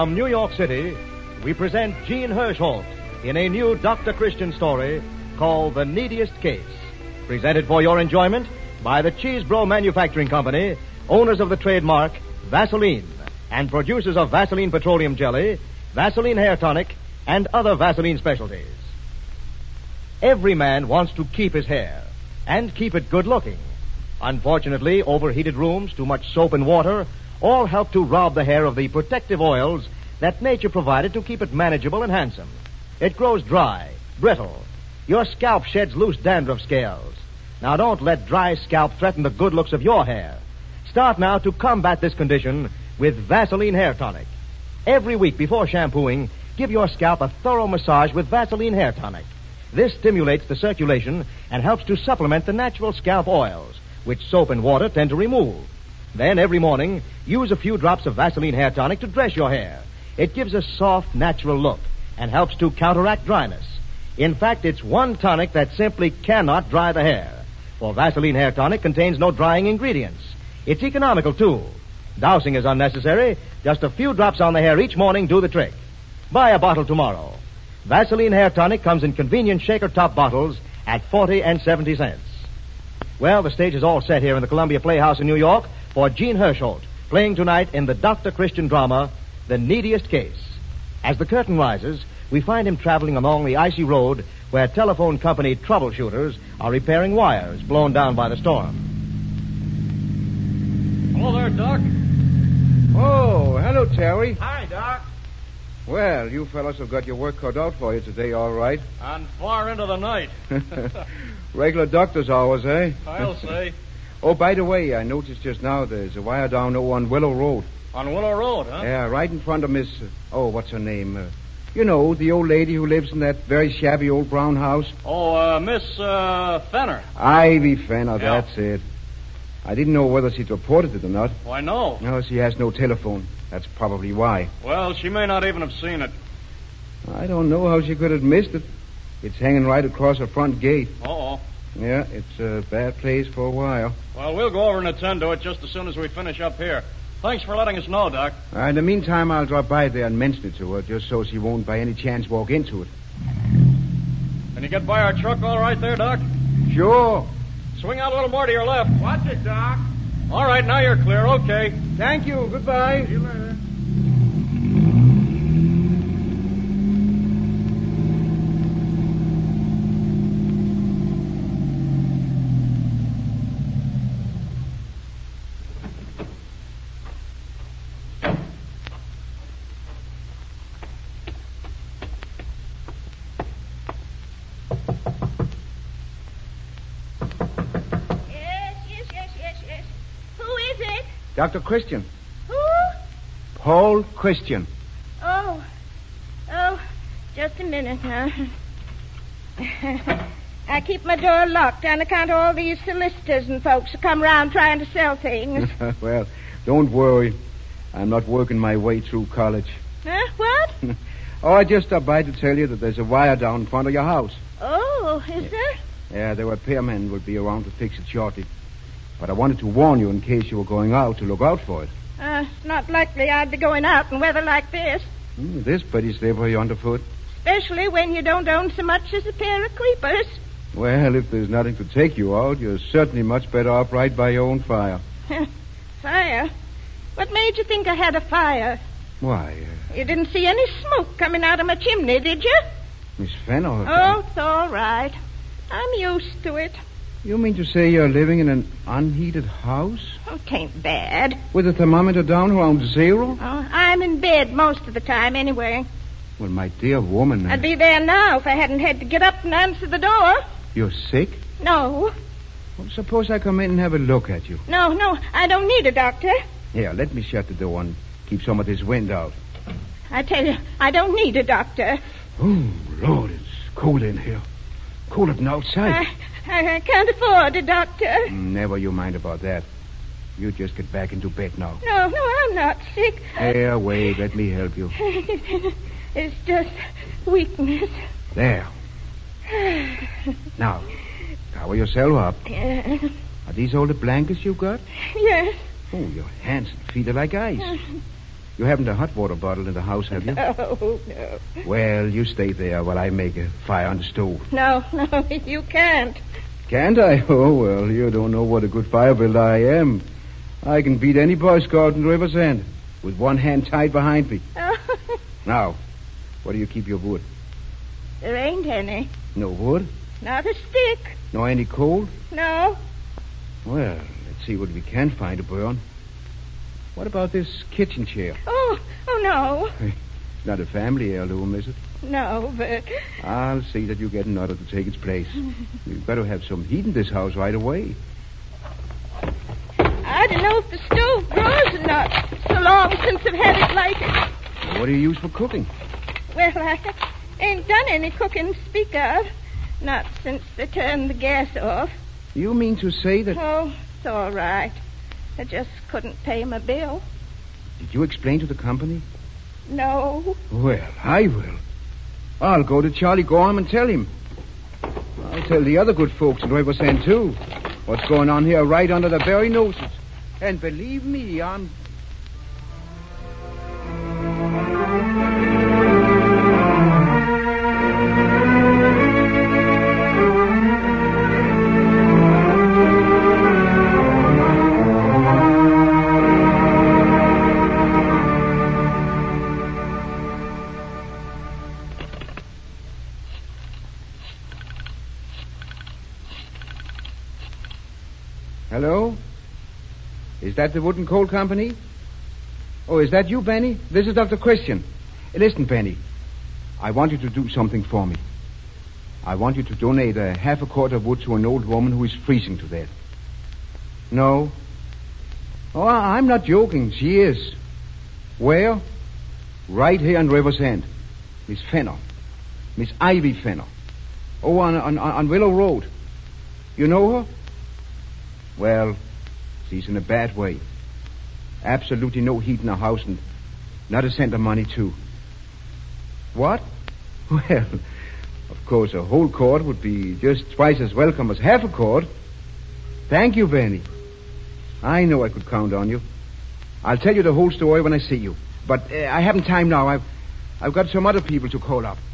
From New York City, we present Gene Hirschholt in a new Dr. Christian story called The Neediest Case. Presented for your enjoyment by the Cheesebro Manufacturing Company, owners of the trademark Vaseline, and producers of Vaseline Petroleum Jelly, Vaseline Hair Tonic, and other Vaseline specialties. Every man wants to keep his hair and keep it good looking. Unfortunately, overheated rooms, too much soap and water, all help to rob the hair of the protective oils that nature provided to keep it manageable and handsome. It grows dry, brittle. Your scalp sheds loose dandruff scales. Now, don't let dry scalp threaten the good looks of your hair. Start now to combat this condition with Vaseline Hair Tonic. Every week before shampooing, give your scalp a thorough massage with Vaseline Hair Tonic. This stimulates the circulation and helps to supplement the natural scalp oils, which soap and water tend to remove. Then, every morning, use a few drops of Vaseline Hair Tonic to dress your hair. It gives a soft, natural look and helps to counteract dryness. In fact, it's one tonic that simply cannot dry the hair. For Vaseline Hair Tonic contains no drying ingredients. It's economical, too. Dousing is unnecessary. Just a few drops on the hair each morning do the trick. Buy a bottle tomorrow. Vaseline Hair Tonic comes in convenient shaker-top bottles at 40 and 70 cents. Well, the stage is all set here in the Columbia Playhouse in New York for Gene Hirschholt, playing tonight in the Dr. Christian drama, The Neediest Case. As the curtain rises, we find him traveling along the icy road where telephone company troubleshooters are repairing wires blown down by the storm. Hello there, Doc. Oh, hello, Terry. Hi, Doc. Well, you fellas have got your work cut out for you today, all right. And far into the night. Regular doctor's hours, eh? I'll say. Oh, by the way, I noticed just now there's a wire down on Willow Road. On Willow Road, huh? Yeah, right in front of Miss... what's her name? You know, the old lady who lives in that very shabby old brown house. Oh, Miss Fenner. Ivy Fenner, Yeah. That's it. I didn't know whether she'd reported it or not. Why, no. No, she has no telephone. That's probably why. Well, she may not even have seen it. I don't know how she could have missed it. It's hanging right across her front gate. Uh-oh. Yeah, it's a bad place for a while. Well, we'll go over and attend to it just as soon as we finish up here. Thanks for letting us know, Doc. In the meantime, I'll drop by there and mention it to her, just so she won't by any chance walk into it. Can you get by our truck all right there, Doc? Sure. Swing out a little more to your left. Watch it, Doc. All right, now you're clear. Okay. Thank you. Goodbye. See you later. Yes. Who is it? Dr. Christian. Who? Paul Christian. Oh, just a minute now. I keep my door locked on account of all these solicitors and folks who come around trying to sell things. Well, don't worry. I'm not working my way through college. Huh? What? I just stopped by to tell you that there's a wire down in front of your house. Oh, is there? Yeah, the repairman will be around to fix it shortly. But I wanted to warn you in case you were going out to look out for it. It's not likely I'd be going out in weather like this. This pretty slippery underfoot. Especially when you don't own so much as a pair of creepers. Well, if there's nothing to take you out, you're certainly much better off right by your own fire. Fire? What made you think I had a fire? Why, You didn't see any smoke coming out of my chimney, did you? Miss Fenner... Oh, it's all right. I'm used to it. You mean to say you're living in an unheated house? Oh, it ain't bad. With a thermometer down around zero? Oh, I'm in bed most of the time anyway. Well, my dear woman... I'd be there now if I hadn't had to get up and answer the door. You're sick? No. Well, suppose I come in and have a look at you. No, I don't need a doctor. Here, let me shut the door and keep some of this wind out. I tell you, I don't need a doctor. Oh, Lord, it's cold in here. Colder than outside. I can't afford a doctor. Never you mind about that. You just get back into bed now. No, I'm not sick. Here, wait, let me help you. It's just weakness. There. Now, cover yourself up. Yeah. Are these all the blankets you got? Yes. Oh, your hands and feet are like ice. You haven't a hot water bottle in the house, have you? No, no. Well, you stay there while I make a fire on the stove. No, you can't. Can't I? Oh, well, you don't know what a good fire builder I am. I can beat any Boy Scout in Riversend with one hand tied behind me. Now, where do you keep your wood? There ain't any. No wood? Not a stick. Nor any coal? No. Well, let's see what we can find to burn. What about this kitchen chair? Oh, no. It's not a family heirloom, is it? No, but... I'll see that you get another to take its place. We've got to have some heat in this house right away. I don't know if the stove grows or not. So long since I've had it lighted. What do you use for cooking? Well, I ain't done any cooking to speak of. Not since they turned the gas off. You mean to say that... Oh, it's all right. I just couldn't pay my bill. Did you explain to the company? No. Well, I will. I'll go to Charlie Gorham and tell him. I'll tell the other good folks in Riversend, too. What's going on here right under their very noses. And believe me, I'm... Hello? Is that the Wood and Coal Company? Oh, is that you, Benny? This is Dr. Christian. Listen, Benny. I want you to do something for me. I want you to donate a half a quart of wood to an old woman who is freezing to death. No? Oh, I'm not joking. She is. Where? Right here in Riversend. Miss Fenner. Miss Ivy Fenner. Oh, on Willow Road. You know her? Well, she's in a bad way. Absolutely no heat in her house and not a cent of money, too. What? Well, of course, a whole quart would be just twice as welcome as half a quart. Thank you, Benny. I know I could count on you. I'll tell you the whole story when I see you. But I haven't time now. I've got some other people to call up.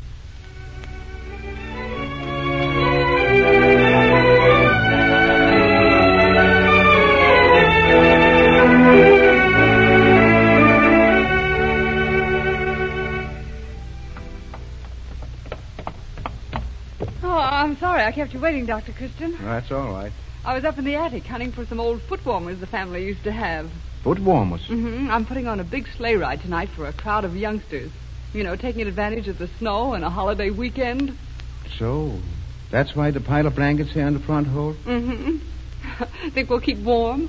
Sorry I kept you waiting, Dr. Christian. That's all right. I was up in the attic hunting for some old foot warmers the family used to have. Foot warmers? Mm-hmm. I'm putting on a big sleigh ride tonight for a crowd of youngsters. You know, taking advantage of the snow and a holiday weekend. So, that's why the pile of blankets here in the front hall? Mm-hmm. Think we'll keep warm?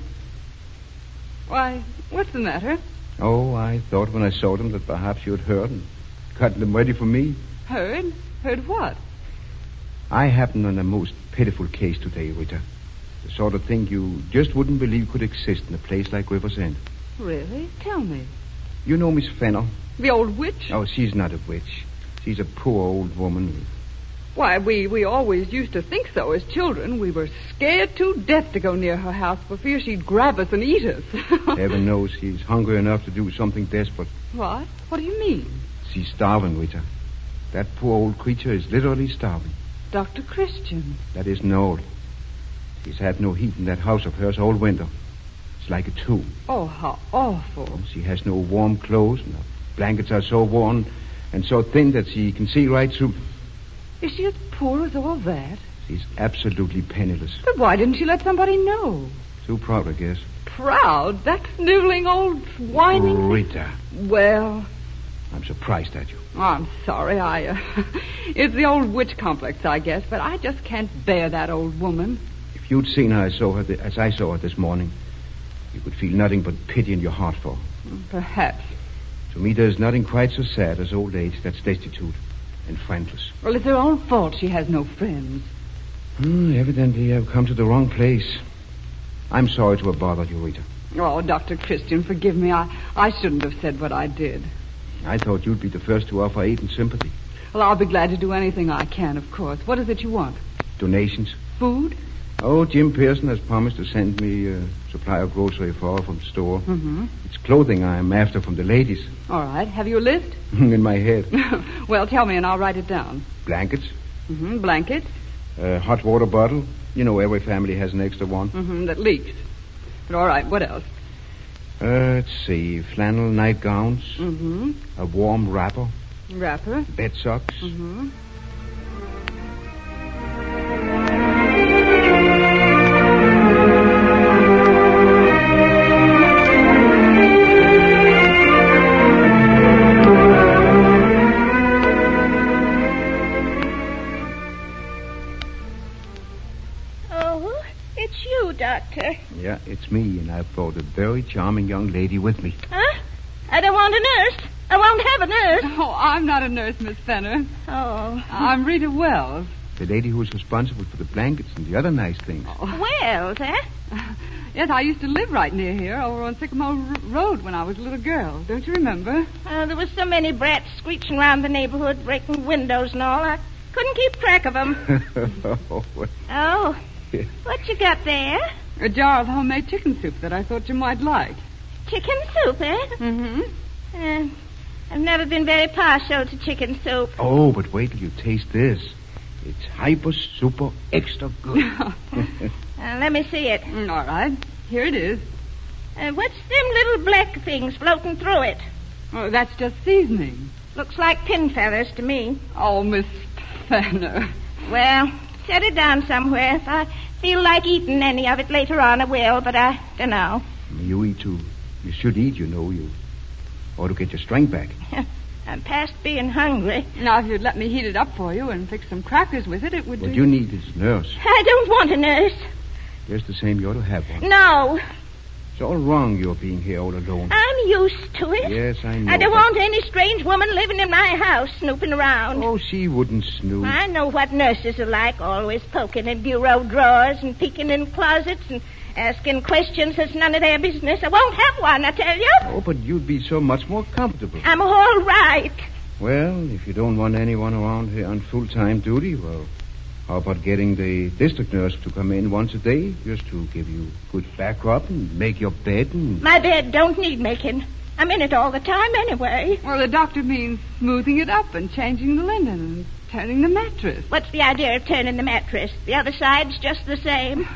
Why, what's the matter? Oh, I thought when I saw them that perhaps you'd heard and gotten them ready for me. Heard? Heard what? I happened on a most pitiful case today, Rita. The sort of thing you just wouldn't believe could exist in a place like Riversend. Really? Tell me. You know Miss Fenner? The old witch? Oh, she's not a witch. She's a poor old woman. Why, we always used to think so as children. We were scared to death to go near her house for fear she'd grab us and eat us. Heaven knows she's hungry enough to do something desperate. What? What do you mean? She's starving, Rita. That poor old creature is literally starving. Dr. Christian. That isn't all. She's had no heat in that house of hers all winter. It's like a tomb. Oh, how awful. She has no warm clothes, and her blankets are so worn and so thin that she can see right through. Is she as poor as all that? She's absolutely penniless. But why didn't she let somebody know? Too proud, I guess. Proud? That sniveling old whining... Rita. Well... I'm surprised at you. Oh, I'm sorry. It's the old witch complex, I guess, but I just can't bear that old woman. If you'd seen her as I saw her this morning, you would feel nothing but pity in your heart for her. Perhaps. To me, there's nothing quite so sad as old age that's destitute and friendless. Well, it's her own fault she has no friends. Evidently, I've come to the wrong place. I'm sorry to have bothered you, Rita. Oh, Dr. Christian, forgive me. I shouldn't have said what I did. I thought you'd be the first to offer aid and sympathy. Well, I'll be glad to do anything I can, of course. What is it you want? Donations. Food? Oh, Jim Pearson has promised to send me a supply of grocery for from the store. Mm-hmm. It's clothing I'm after from the ladies. All right. Have you a list? In my head. Well, tell me and I'll write it down. Blankets. Mm-hmm. Blankets? A hot water bottle. You know, every family has an extra one. Mm-hmm. That leaks. But all right, what else? Let's see. Flannel nightgowns. Mm-hmm. A warm wrapper. Wrapper? Bed socks. Mm-hmm. Doctor. Yeah, it's me, and I've brought a very charming young lady with me. Huh? I don't want a nurse. I won't have a nurse. Oh, I'm not a nurse, Miss Fenner. Oh. I'm Rita Wells. The lady who's responsible for the blankets and the other nice things. Oh. Wells, eh? Yes, I used to live right near here, over on Sycamore Road when I was a little girl. Don't you remember? There was so many brats screeching around the neighborhood, breaking windows and all. I couldn't keep track of them. Oh. What you got there? A jar of homemade chicken soup that I thought you might like. Chicken soup, eh? Mm-hmm. I've never been very partial to chicken soup. Oh, but wait till you taste this. It's hyper, super, extra good. Let me see it. All right. Here it is. What's them little black things floating through it? Oh, that's just seasoning. Looks like pin feathers to me. Oh, Miss Fenner. Well, set it down somewhere. If I feel like eating any of it later on, I will, but I don't know. You eat too. You should eat, you know. You ought to get your strength back. I'm past being hungry. Now, if you'd let me heat it up for you and fix some crackers with it, it would What do. you need is a nurse. I don't want a nurse. Just the same, you ought to have one. No. It's all wrong, your being here all alone. I'm used to it. Yes, I know. I don't want any strange woman living in my house snooping around. Oh, she wouldn't snoop. I know what nurses are like, always poking in bureau drawers and peeking in closets and asking questions that's none of their business. I won't have one, I tell you. Oh, but you'd be so much more comfortable. I'm all right. Well, if you don't want anyone around here on full-time duty, well, how about getting the district nurse to come in once a day just to give you a good back rub and make your bed and... My bed don't need making. I'm in it all the time anyway. Well, the doctor means smoothing it up and changing the linen and turning the mattress. What's the idea of turning the mattress? The other side's just the same.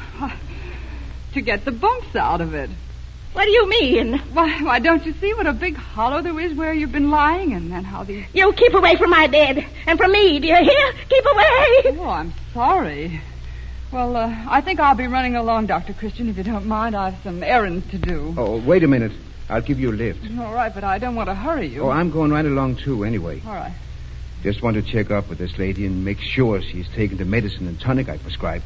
To get the bumps out of it. What do you mean? Why, don't you see what a big hollow there is where you've been lying and then how these... You keep away from my bed. And from me, do you hear? Keep away. Oh, I'm sorry. Well, I think I'll be running along, Dr. Christian, if you don't mind. I've some errands to do. Oh, wait a minute. I'll give you a lift. All right, but I don't want to hurry you. Oh, I'm going right along, too, anyway. All right. Just want to check up with this lady and make sure she's taken the medicine and tonic I prescribed.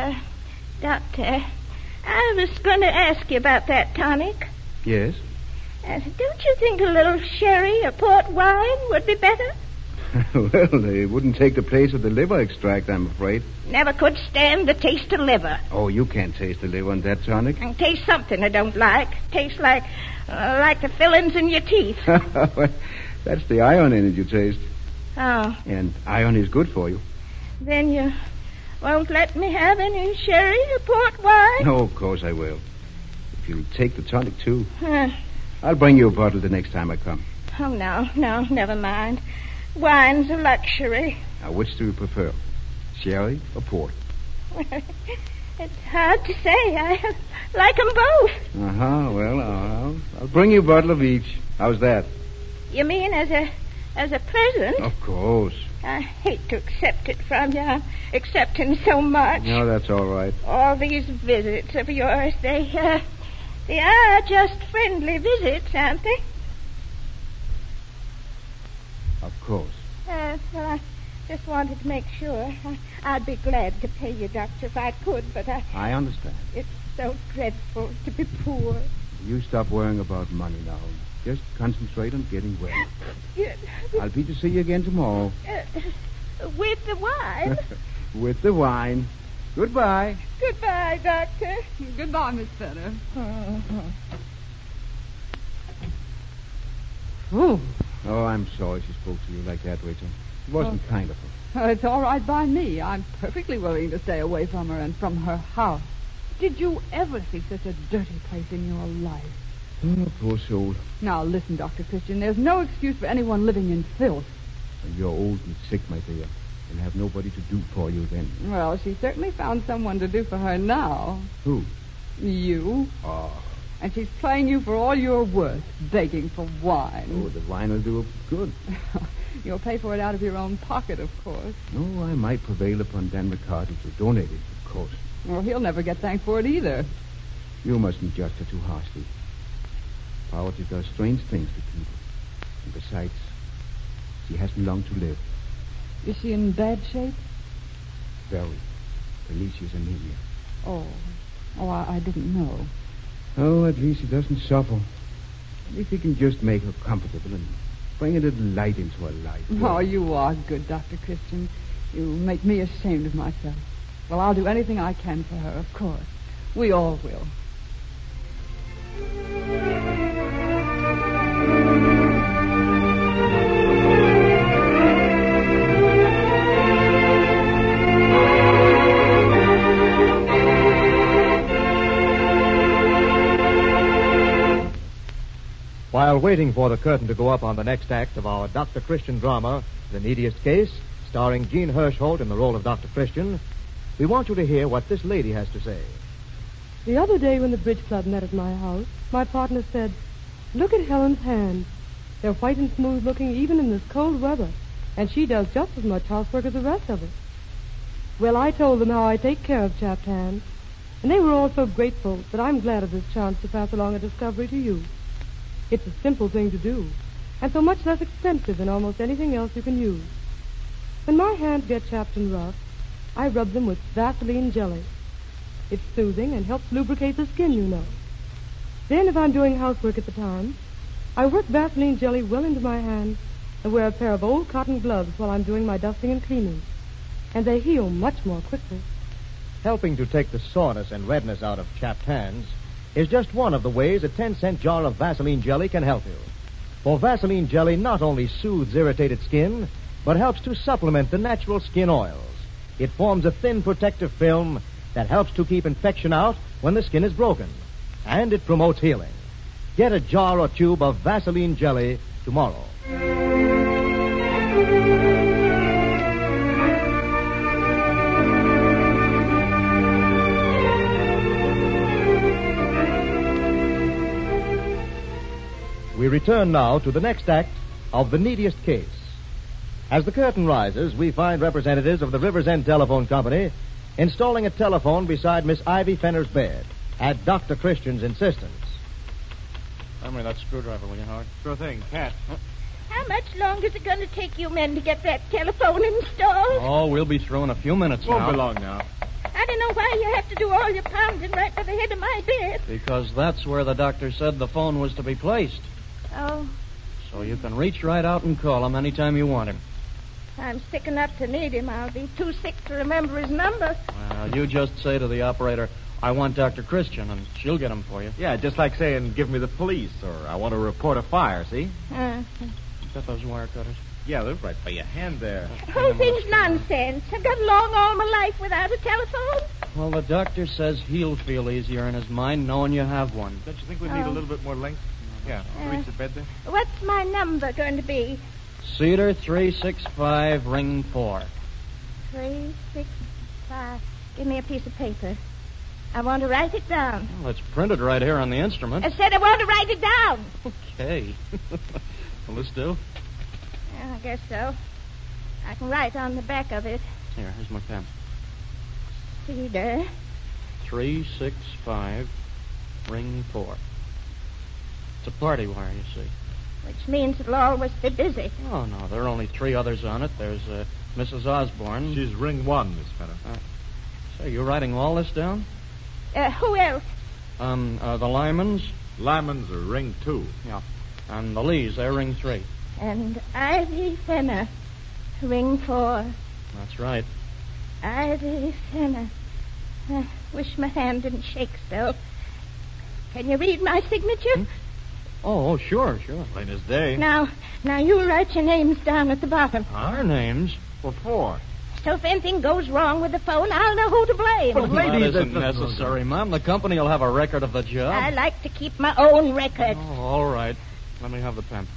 Doctor, I was going to ask you about that tonic. Yes? Don't you think a little sherry or port wine would be better? Well, they wouldn't take the place of the liver extract, I'm afraid. Never could stand the taste of liver. Oh, you can't taste the liver in that tonic. And taste something I don't like. Tastes like the fillings in your teeth. That's the iron in it you taste. Oh. And iron is good for you. Then you won't let me have any sherry or port wine? No, of course I will. If you take the tonic, too. I'll bring you a bottle the next time I come. Oh, no, never mind. Wine's a luxury. Now, which do you prefer? Sherry or port? It's hard to say. I like them both. Well, I'll bring you a bottle of each. How's that? You mean as a present? Of course. I hate to accept it from you. I'm accepting so much. No, that's all right. All these visits of yours, they are just friendly visits, aren't they? Of course. Well, I just wanted to make sure. I'd be glad to pay you, Doctor, if I could, but I understand. It's so dreadful to be poor. You stop worrying about money now. Just concentrate on getting well. I'll be to see you again tomorrow. With the wine? With the wine. Goodbye. Goodbye, Doctor. Goodbye, Miss Fenner. Ooh. Oh, I'm sorry she spoke to you like that, Rachel. It wasn't kind of her. It's all right by me. I'm perfectly willing to stay away from her and from her house. Did you ever see such a dirty place in your life? Oh, poor soul. Now, listen, Dr. Christian. There's no excuse for anyone living in filth. When you're old and sick, my dear, and have nobody to do for you then. Well, she certainly found someone to do for her now. Who? You. Oh. And she's playing you for all you're worth, begging for wine. Oh, the wine will do good. You'll pay for it out of your own pocket, of course. Oh, I might prevail upon Dan McCarty to donate it, of course. Well, he'll never get thanked for it either. You mustn't judge her too harshly. Poverty does strange things to people. And besides, she hasn't long to live. Is she in bad shape? Very. Felicia's anemia. Oh, I didn't know. Oh, at least she doesn't suffer. If we can just make her comfortable and bring a little light into her life. Oh, you are good, Dr. Christian. You make me ashamed of myself. Well, I'll do anything I can for her, of course. We all will. While waiting for the curtain to go up on the next act of our Dr. Christian drama, The Neediest Case, starring Jean Hirschholt in the role of Dr. Christian, we want you to hear what this lady has to say. The other day when the bridge club met at my house, my partner said, "Look at Helen's hands. They're white and smooth looking even in this cold weather, and she does just as much housework as the rest of us." Well, I told them how I take care of chapped hands, and they were all so grateful that I'm glad of this chance to pass along a discovery to you. It's a simple thing to do, and so much less expensive than almost anything else you can use. When my hands get chapped and rough, I rub them with Vaseline jelly. It's soothing and helps lubricate the skin, you know. Then, if I'm doing housework at the time, I work Vaseline jelly well into my hands and wear a pair of old cotton gloves while I'm doing my dusting and cleaning. And they heal much more quickly. Helping to take the soreness and redness out of chapped hands is just one of the ways a 10-cent jar of Vaseline jelly can help you. For Vaseline jelly not only soothes irritated skin, but helps to supplement the natural skin oils. It forms a thin protective film that helps to keep infection out when the skin is broken. And it promotes healing. Get a jar or tube of Vaseline jelly tomorrow. We return now to the next act of The Neediest Case. As the curtain rises, we find representatives of the Rivers End Telephone Company installing a telephone beside Miss Ivy Fenner's bed at Dr. Christian's insistence. Lend me that screwdriver, will you, Howard? Sure thing. Cat. How much longer is it going to take you men to get that telephone installed? Oh, we'll be through in a few minutes now. Won't be long now. I don't know why you have to do all your pounding right by the head of my bed. Because that's where the doctor said the phone was to be placed. Oh, So you can reach right out and call him anytime you want him. I'm sick enough to need him. I'll be too sick to remember his number. Well, you just say to the operator, "I want Dr. Christian," and she'll get him for you. Yeah, just like saying, "Give me the police," or "I want to report a fire," see? You got those wire cutters? Yeah, they're right by your hand there. The whole thing's nonsense. I've got along all my life without a telephone. Well, the doctor says he'll feel easier in his mind knowing you have one. Don't you think we need a little bit more length? Yeah, to reach the bed there. What's my number going to be? Cedar 365, ring 4. 365. Give me a piece of paper. I want to write it down. Well, it's printed right here on the instrument. I said I want to write it down. Okay. Will this do? Yeah, I guess so. I can write on the back of it. Here's my pen. Cedar. 365, ring 4. It's a party wire, you see. Which means it'll always be busy. Oh, no, there are only 3 others on it. There's Mrs. Osborne. She's ring 1, Miss Fenner. Say, you writing all this down? Who else? The Lymans. Lyman's are ring 2. Yeah. And the Lees, they're ring 3. And Ivy Fenner. Ring 4. That's right. Ivy Fenner. I wish my hand didn't shake so. Can you read my signature? Oh, sure. Plain as day. Now you write your names down at the bottom. Our names? What for? So if anything goes wrong with the phone, I'll know who to blame. But lady, that isn't necessary, Mom. The company will have a record of the job. I like to keep my own record. Oh, all right. Let me have the pen.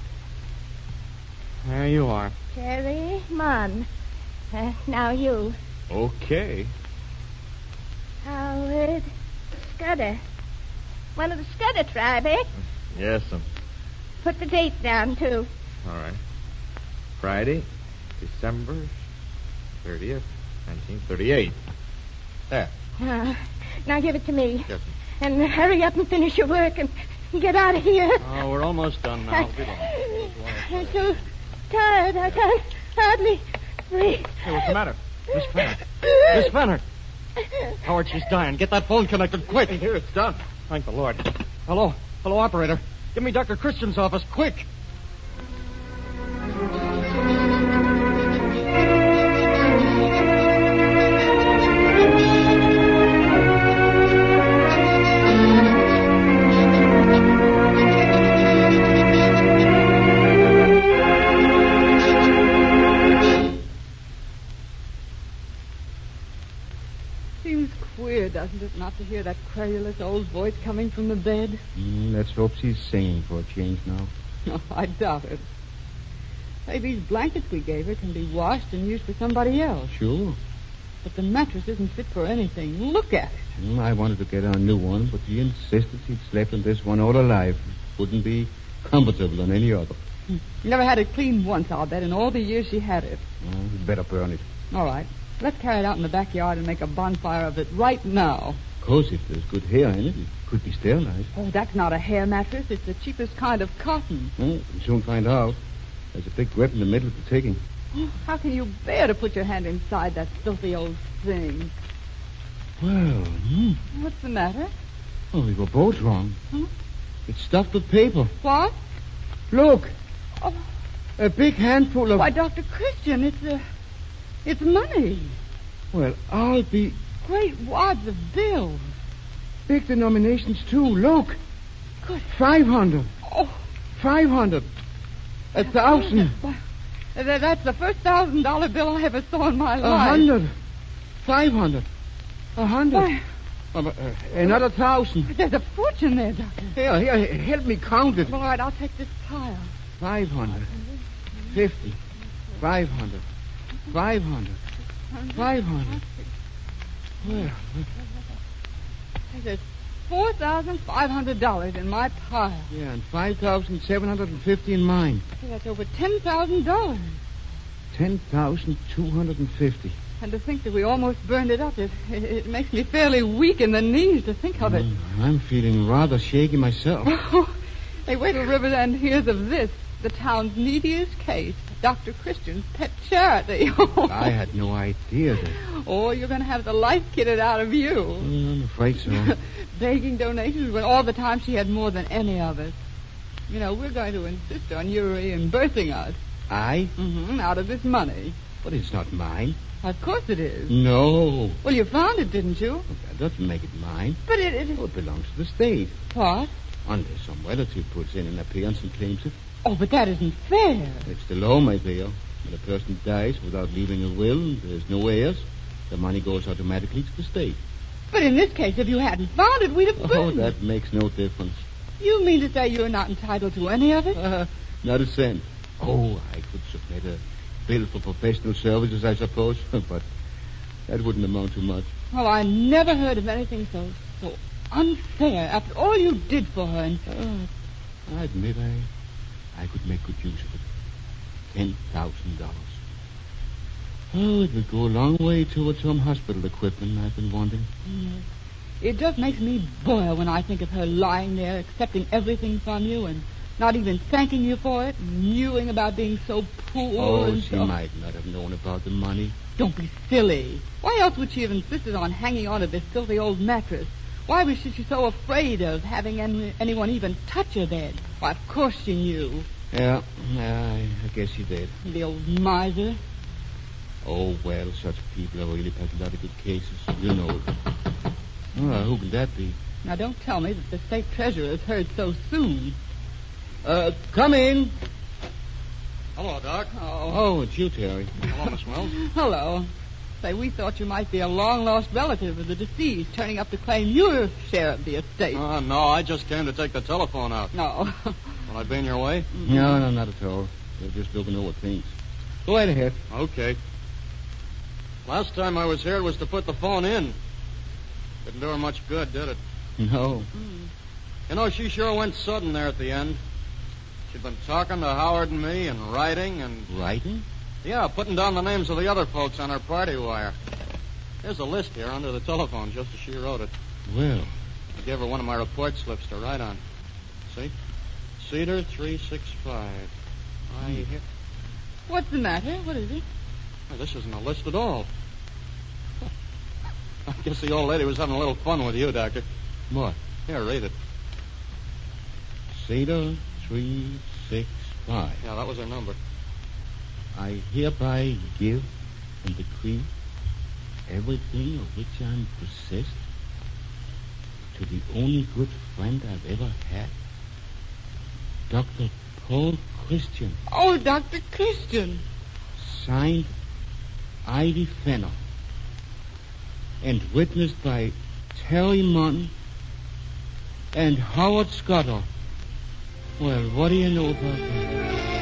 There you are. Terry Munn. Now you. Okay. Howard Scudder. One of the Scudder tribe, eh? Yes, Put the date down, too. all right. Friday, December 30th, 1938. There. Now give it to me. Yes, And hurry up and finish your work and get out of here. Oh, we're almost done now. Be long. I'm so tired. I can't hardly breathe. Hey, what's the matter? Miss Fenner. Miss Fenner. Howard, she's dying. Get that phone connected quick. Here, it's done. Thank the Lord. Hello, operator. Give me Dr. Christian's office, quick. Seems queer, doesn't it, not to hear that querulous old voice coming from the bed? Let's hope she's singing for a change now. No, I doubt it. Hey, these blankets we gave her can be washed and used for somebody else. Sure. But the mattress isn't fit for anything. Look at it. I wanted to get her a new one, but she insisted she'd slept in this one all her life. Wouldn't be comfortable on any other. Never had it cleaned once, I'll bet, in all the years she had it. You'd better burn it. All right. Let's carry it out in the backyard and make a bonfire of it right now. Of course, if there's good hair in it, it could be sterilized. Oh, that's not a hair mattress. It's the cheapest kind of cotton. We'll soon find out. There's a big grip in the middle of the ticking. How can you bear to put your hand inside that filthy old thing? Well, What's the matter? well, we were both wrong. Huh? It's stuffed with paper. What? Look, Oh, a big handful of... why, Dr. Christian, it's money. Well, I'll be... Great wads of bills. Big denominations, too. Look. Good. 500. Oh, 500. 1,000. Why, that's the first $1,000 bill I ever saw in my life. 100. 500. 100. Why, Another 1,000. there's a fortune there, Doctor. Here, help me count it. All right, I'll take this pile. 500. 50. 500. 500. 500. Well, There's $4,500 in my pile. yeah, and 5,750 in mine. That's over $10,000. 10,250. And to think that we almost burned it up, it makes me fairly weak in the knees to think of it. I'm feeling rather shaky myself. Hey, wait till Riverland hears of this. The town's neediest case. Dr. Christian's pet charity. I had no idea that. Oh, you're going to have the life kitted out of you. I'm afraid so. Begging donations when all the time she had more than any of us. You know, we're going to insist on you reimbursing us. I? Out of this money. But it's not mine. Of course it is. No. Well, you found it, didn't you? That doesn't make it mine. But it... Oh, it belongs to the state. What? Unless some relative puts in an appearance and claims it. Oh, but that isn't fair. It's the law, my dear. When a person dies without leaving a will and there's no heirs, the money goes automatically to the state. But in this case, if you hadn't found it, we'd have Oh, burned it. that makes no difference. You mean to say you're not entitled to any of it? Not a cent. Oh, I could submit a bill for professional services, I suppose, but that wouldn't amount to much. Well, I never heard of anything so unfair after all you did for her. And I admit I could make good use of it. $10,000. Oh, it would go a long way towards some hospital equipment I've been wanting. it just makes me boil when I think of her lying there accepting everything from you and not even thanking you for it, mewing about being so poor. Oh, and she might not have known about the money. Don't be silly. Why else would she have insisted on hanging on to this filthy old mattress? Why was she so afraid of having anyone even touch her bed? Why, of course she knew. Yeah, I guess she did. The old miser. Oh, well, such people are really pathological cases. You know it. Oh, who can that be? Now, don't tell me that the state treasurer has heard so soon. Come in. Hello, Doc. Oh, it's you, Terry. Hello, Miss Wells. Hello. Say, we thought you might be a long-lost relative of the deceased, turning up to claim your share of the estate. No, I just came to take the telephone out. No. Will I be in your way? No, not at all. We're just looking over things. Go right ahead. Okay. Last time I was here, it was to put the phone in. Didn't do her much good, did it? No. You know, she sure went sudden there at the end. She'd been talking to Howard and me and writing and... Writing? Yeah, putting down the names of the other folks on her party wire. There's a list here under the telephone, just as she wrote it. Well. I gave her one of my report slips to write on. See? Cedar 365. What's the matter? What is it? Well, this isn't a list at all. I guess the old lady was having a little fun with you, Doctor. What? Here, read it. Cedar 365. Yeah, that was her number. I hereby give and decree everything of which I'm possessed to the only good friend I've ever had, Dr. Paul Christian. Oh, Dr. Christian. Signed, Ivy Fenner. And witnessed by Terry Munn and Howard Scudder. Well, what do you know about that?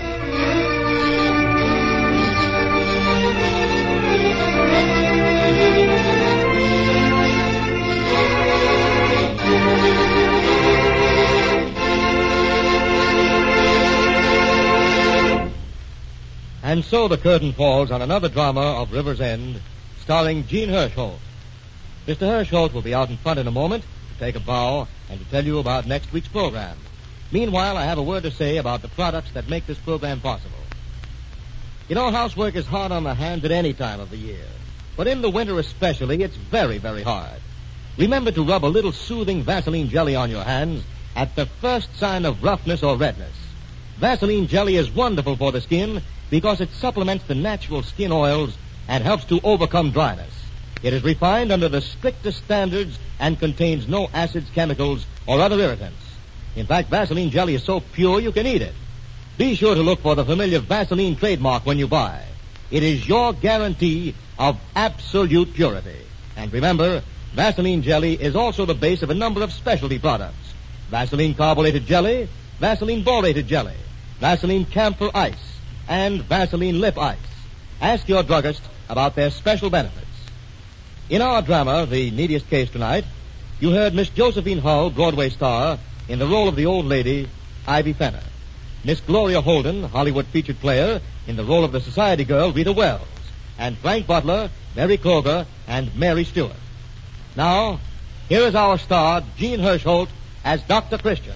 And so the curtain falls on another drama of River's End, starring Gene Hirschholt. Mr. Hirschholt will be out in front in a moment to take a bow and to tell you about next week's program. Meanwhile, I have a word to say about the products that make this program possible. You know, housework is hard on the hands at any time of the year. But in the winter especially, it's very, very hard. Remember to rub a little soothing Vaseline jelly on your hands at the first sign of roughness or redness. Vaseline jelly is wonderful for the skin because it supplements the natural skin oils and helps to overcome dryness. It is refined under the strictest standards and contains no acids, chemicals, or other irritants. In fact, Vaseline jelly is so pure you can eat it. Be sure to look for the familiar Vaseline trademark when you buy. It is your guarantee of absolute purity. And remember, Vaseline jelly is also the base of a number of specialty products. Vaseline carbonated jelly, Vaseline borated jelly, Vaseline camphor ice, and Vaseline lip ice. Ask your druggist about their special benefits. In our drama, The Neediest Case tonight, you heard Miss Josephine Hull, Broadway star, in the role of the old lady, Ivy Fenner. Miss Gloria Holden, Hollywood featured player, in the role of the society girl, Rita Wells. And Frank Butler, Mary Kroger, and Mary Stewart. Now, here is our star, Gene Hirschholt, as Dr. Christian.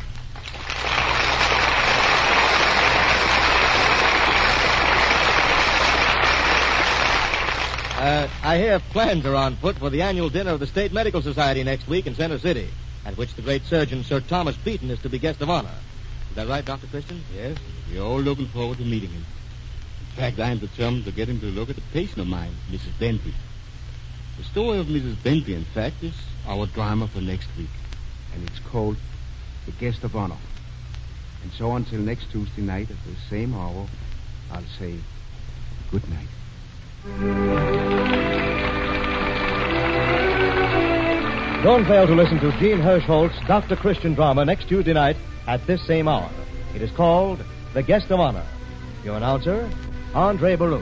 I hear plans are on foot for the annual dinner of the State Medical Society next week in Center City, at which the great surgeon, Sir Thomas Beaton, is to be guest of honor. Is that right, Dr. Christian? Yes, we're all looking forward to meeting him. In fact, I'm determined to get him to look at a patient of mine, Mrs. Bentley. The story of Mrs. Bentley, in fact, is our drama for next week. And it's called The Guest of Honor. And so until next Tuesday night at the same hour, I'll say good night. Don't fail to listen to Gene Hirschholt's Dr. Christian drama next Tuesday night at this same hour. It is called The Guest of Honor. Your announcer, Andre Baruch.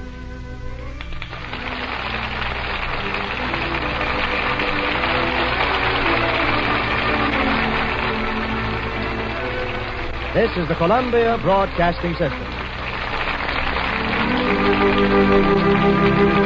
This is the Columbia Broadcasting System.